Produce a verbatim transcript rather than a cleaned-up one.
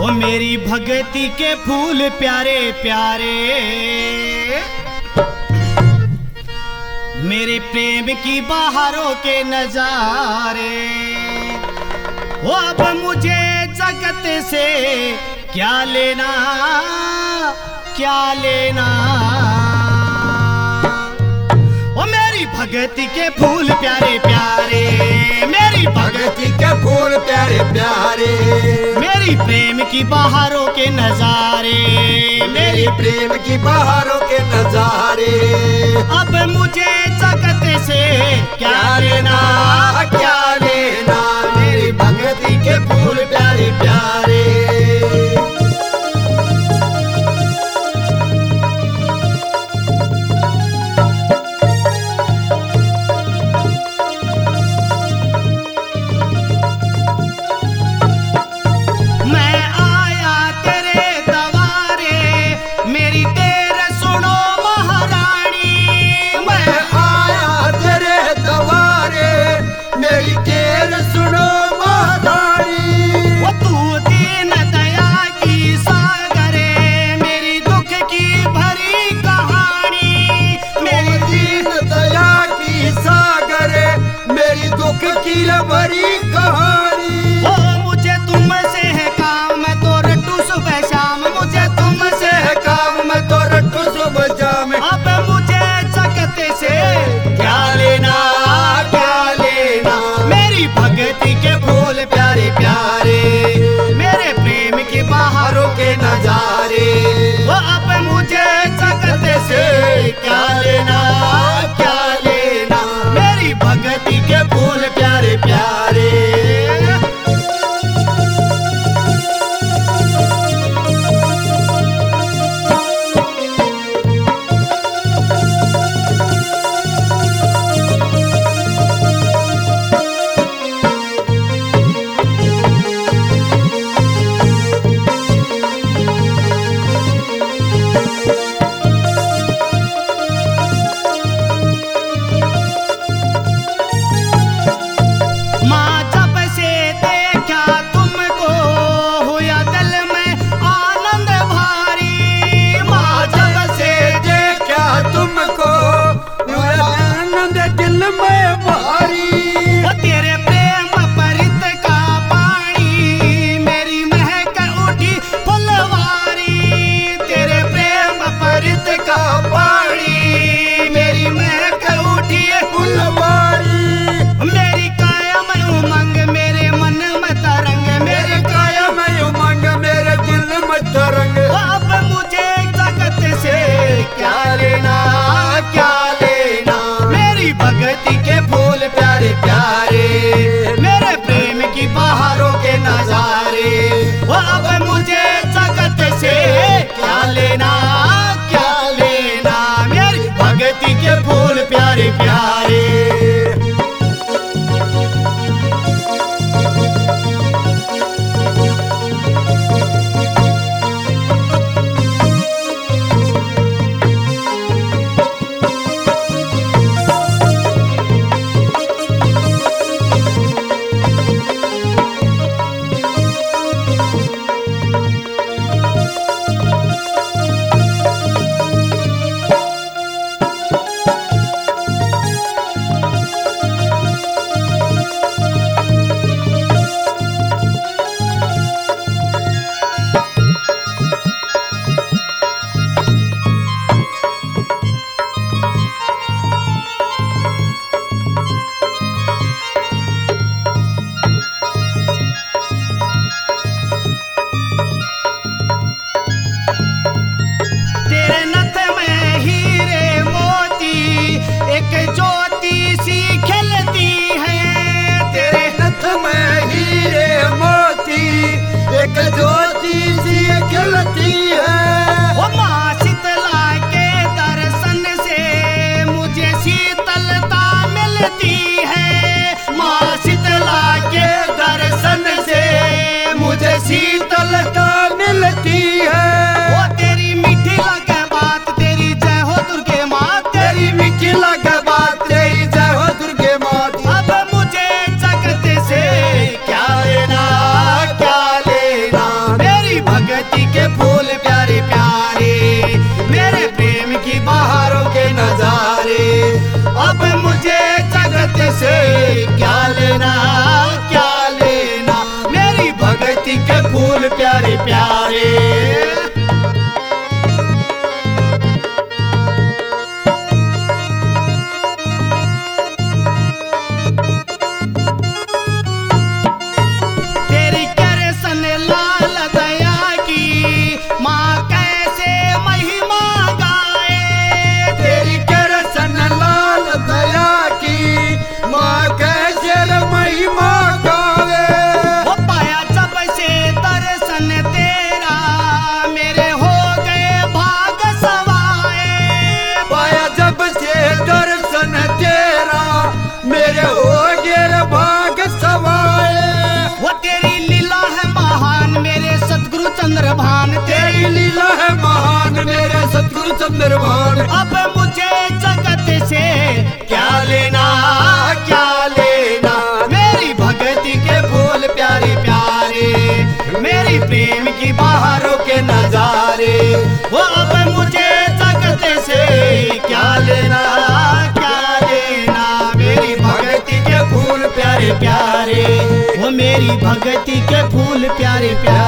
ओ मेरी भगती के फूल प्यारे प्यारे, मेरे प्रेम की बहारों के नजारे। वो अब मुझे जगत से क्या लेना क्या लेना। ओ मेरी भगती के फूल प्यारे प्यारे, मेरी भगती के फूल प्यारे प्यारे, मेरी प्रेम की बहारों के नजारे, मेरी प्रेम की बहारों के नजारे। अब मुझे जगत से क्या लेना क्या लेना, मेरी भगती के फूल प्यारे प्यारे। की बड़ी कहानी। ओ मुझे तुमसे है काम, मैं तो रट्टू सुबह शाम, मुझे तुमसे है काम, मैं तो रट्टू सुबह शाम। अब मुझे जगत से क्या लेना क्या लेना, मेरी भगती के फूल प्यारे प्यारे, मेरे प्रेम की बहारों के नजारे। वो अब मुझे जगत से क्या लेना क्या लेना, मेरी भगती के फूल प्यारे प्यारे। चंद्रभान। अब मुझे जगत से क्या लेना क्या लेना, मेरी भक्ति के फूल प्यारे प्यारे, मेरी प्रेम की बाहरों के नजारे। वो अब मुझे जगत से क्या लेना क्या लेना, मेरी भक्ति के फूल प्यारे प्यारे, वो मेरी भक्ति के फूल प्यारे प्यारे।